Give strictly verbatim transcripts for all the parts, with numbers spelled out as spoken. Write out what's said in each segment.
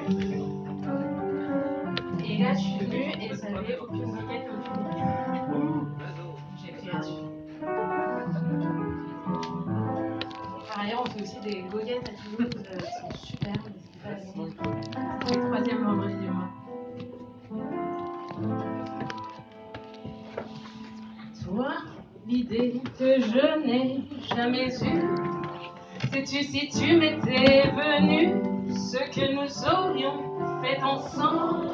Et là, je suis venue et ça n'avait aucune goguette, aucune goguette. J'ai pris là-dessus. Par ailleurs, on fait aussi des goguettes à Toulouse euh, qui sont super, n'hésitez pas à venir. C'est le troisième vendredi du mois. Toi, l'idée que je n'ai jamais eue, sais-tu si tu m'étais venu, ce que nous aurions fait ensemble?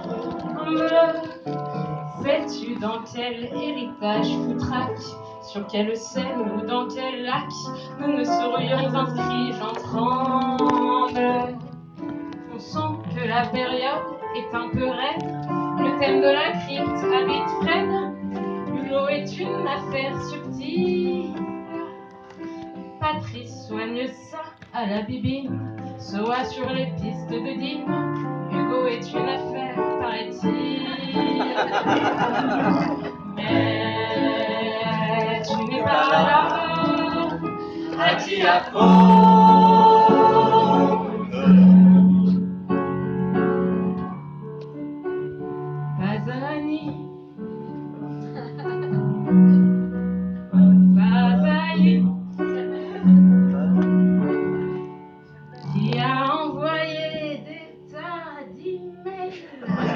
Sais-tu dans quel héritage foutraque, sur quelle scène ou dans quel lac nous ne serions inscrits, j'en tremble. On sent que la période est un peu raide, le thème de la crypte habite Fred. L'eau est une affaire subtile, Patrice soigne ça à la bibine, Soa sur les pistes de Dîme, Hugo est une affaire, paraît-il. Mais tu n'es pas là, à qui la faute? Pas Annie, pas Ali, qui a envoyé des tas d'emails.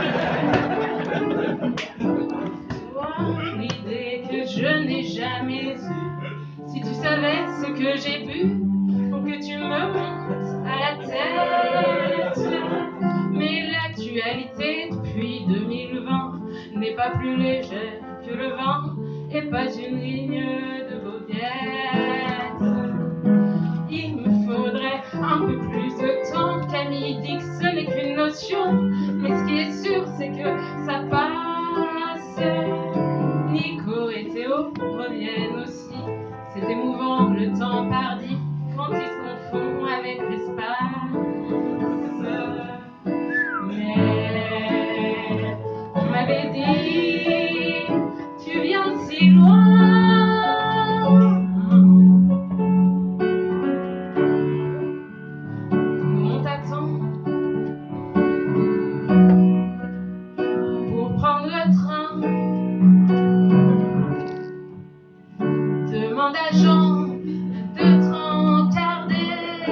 Toi, l'idée que je n'ai jamais eue, si tu savais ce que j'ai bu pour que tu me montes à la tête. Mais l'actualité depuis deux mille vingt n'est pas plus légère que le vin et pas une ligne de goguette. Il me faudrait un peu plus de temps. Camille dit que ce n'est qu'une notion, mais ce qui est sûr c'est que ça passe. Nico et Théo reviennent aussi. C'est émouvant le temps pardi quand ils se confondent avec l'espace. Mais on m'avait dit, tu viens de si loin. On t'attend pour prendre le train. Demande à Jean de t'encarder.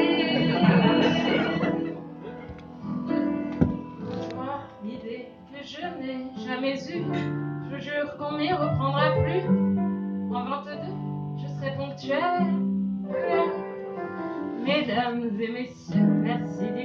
Toi, l'idée que je n'ai jamais eue, je jure qu'on m'y reprendra plus. En vingt-deux, je serai ponctuelle. Mesdames et messieurs, merci d'y